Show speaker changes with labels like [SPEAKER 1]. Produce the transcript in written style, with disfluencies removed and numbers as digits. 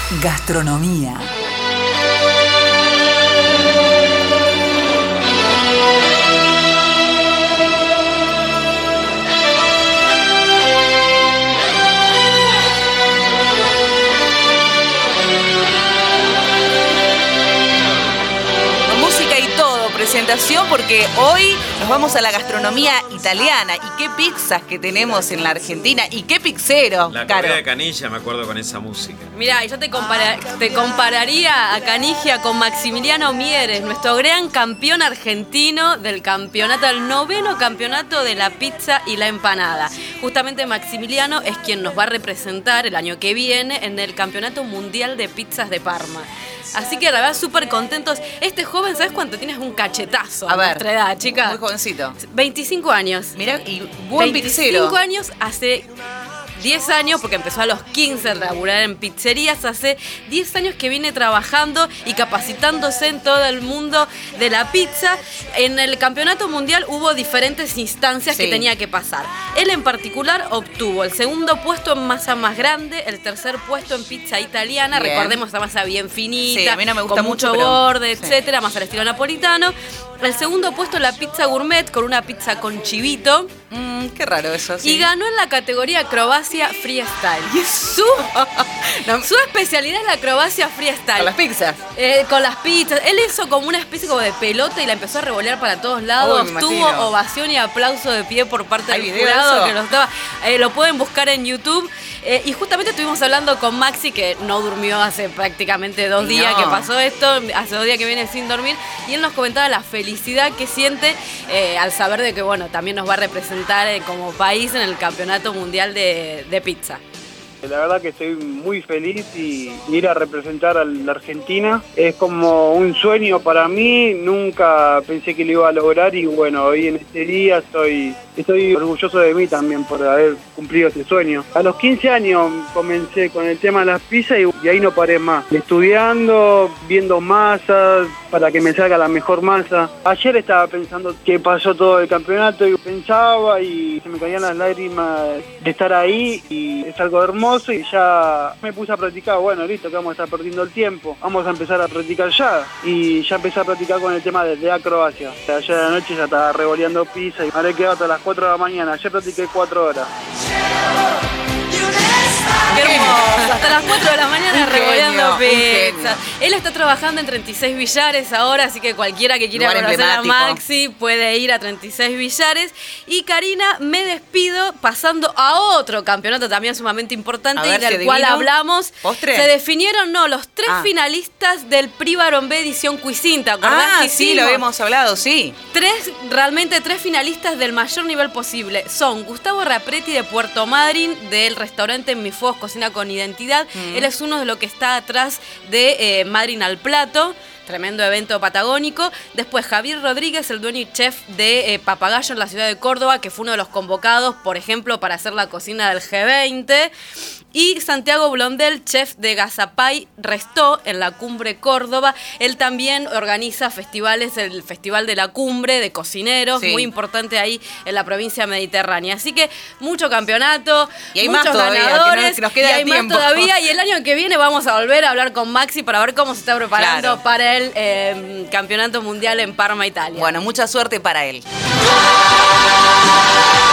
[SPEAKER 1] Gastronomía.
[SPEAKER 2] Presentación porque hoy nos vamos a la gastronomía italiana y qué pizzas que tenemos en la Argentina y qué pizzero.
[SPEAKER 3] La comida de Caniggia, me acuerdo con esa música.
[SPEAKER 4] Mirá, yo te compararía a Caniggia con Maximiliano Mieres, nuestro gran campeón argentino del campeonato, el 9º campeonato de la pizza y la empanada. Justamente Maximiliano es quien nos va a representar el año que viene en el Campeonato Mundial de Pizzas de Parma. Así que la verdad, súper contentos. Este joven, ¿sabes cuánto tienes? Un cachetazo a nuestra edad, chica.
[SPEAKER 2] Muy jovencito.
[SPEAKER 4] 25 años.
[SPEAKER 2] Mirá, y buen
[SPEAKER 4] 25
[SPEAKER 2] pizzero.
[SPEAKER 4] años, hace 10 años, porque empezó a los 15 a laburar en pizzerías, hace 10 años que viene trabajando y capacitándose en todo el mundo de la pizza. En el campeonato mundial hubo diferentes instancias que tenía que pasar. Él en particular obtuvo el segundo puesto en masa más grande, el tercer puesto en pizza italiana,
[SPEAKER 2] bien.
[SPEAKER 4] Recordemos esa masa bien finita,
[SPEAKER 2] Sí, a mí no me gusta
[SPEAKER 4] con
[SPEAKER 2] mucho,
[SPEAKER 4] mucho
[SPEAKER 2] pero
[SPEAKER 4] borde, etcétera, más al estilo napolitano. El segundo puesto en la pizza gourmet con una pizza con chivito.
[SPEAKER 2] Qué raro eso, sí.
[SPEAKER 4] Y ganó en la categoría acrobacia freestyle.
[SPEAKER 2] ¿Y eso?
[SPEAKER 4] Su especialidad es la acrobacia freestyle.
[SPEAKER 2] Con las pizzas.
[SPEAKER 4] Con las pizzas. Él hizo como una especie como de pelota y la empezó a revolear para todos lados.
[SPEAKER 2] Uy, me
[SPEAKER 4] Tuvo
[SPEAKER 2] imagino.
[SPEAKER 4] ovación y aplauso de pie por parte
[SPEAKER 2] ¿Hay
[SPEAKER 4] del
[SPEAKER 2] video de
[SPEAKER 4] jurado
[SPEAKER 2] eso?
[SPEAKER 4] que lo estaba. Lo pueden buscar en YouTube. Y justamente estuvimos hablando con Maxi, que no durmió hace prácticamente 2 días que pasó esto, hace 2 días que viene sin dormir, y él nos comentaba la felicidad que siente al saber de que, bueno, también nos va a representar como país en el Campeonato Mundial de Pizza.
[SPEAKER 5] La verdad que estoy muy feliz y ir a representar a la Argentina es como un sueño para mí, nunca pensé que lo iba a lograr y bueno, hoy en este día estoy orgulloso de mí también por haber cumplido ese sueño. A los 15 años comencé con el tema de las pizzas y ahí no paré más, estudiando, viendo masas para que me salga la mejor masa. Ayer estaba pensando que pasó todo el campeonato y pensaba y se me caían las lágrimas de estar ahí y es algo hermoso. Y ya me puse a practicar, bueno, listo, que vamos a estar perdiendo el tiempo, vamos a empezar a practicar ya. Y ya empecé a practicar con el tema de acrobacia. Ayer a la noche ya estaba revoleando pizza y me habré quedado hasta las 4 de la mañana, ayer practiqué 4 horas.
[SPEAKER 4] ¡Qué hermoso! Hasta las 4 de la mañana
[SPEAKER 2] Un
[SPEAKER 4] revoleando
[SPEAKER 2] genio,
[SPEAKER 4] pizza. Él está trabajando en 36 Billares ahora, así que cualquiera que quiera
[SPEAKER 2] Lugar
[SPEAKER 4] conocer a
[SPEAKER 2] emblemático.
[SPEAKER 4] Maxi puede ir a 36 Billares. Y Karina, me despido pasando a otro campeonato también sumamente importante
[SPEAKER 2] A ver,
[SPEAKER 4] y del
[SPEAKER 2] ¿se
[SPEAKER 4] cual
[SPEAKER 2] adivinó?
[SPEAKER 4] hablamos.
[SPEAKER 2] ¿Postre?
[SPEAKER 4] Se definieron, los 3 finalistas del Prix Baron-B edición Cuisine. ¿Te acordás que
[SPEAKER 2] sí,
[SPEAKER 4] hicimos?
[SPEAKER 2] lo habíamos hablado, sí. 3
[SPEAKER 4] finalistas del mayor nivel posible. Son Gustavo Rapretti de Puerto Madryn, del restaurante Mi Fuegos Cocina con Identidad. Él es uno de los que está atrás de Madryn al Plato. Tremendo evento patagónico. Después Javier Rodríguez, el dueño y chef de Papagayo en la ciudad de Córdoba, que fue uno de los convocados, por ejemplo, para hacer la cocina del G20. Y Santiago Blondel, chef de Gazapay Restó en la Cumbre Córdoba. Él también organiza festivales, el Festival de la Cumbre de Cocineros, muy importante ahí en la provincia mediterránea. Así que mucho campeonato,
[SPEAKER 2] y hay
[SPEAKER 4] muchos
[SPEAKER 2] más todavía,
[SPEAKER 4] ganadores,
[SPEAKER 2] que nos queda
[SPEAKER 4] y hay
[SPEAKER 2] tiempo.
[SPEAKER 4] más todavía. Y el año que viene vamos a volver a hablar con Maxi para ver cómo se está preparando para el Campeonato Mundial en Parma, Italia.
[SPEAKER 2] Bueno, mucha suerte para él.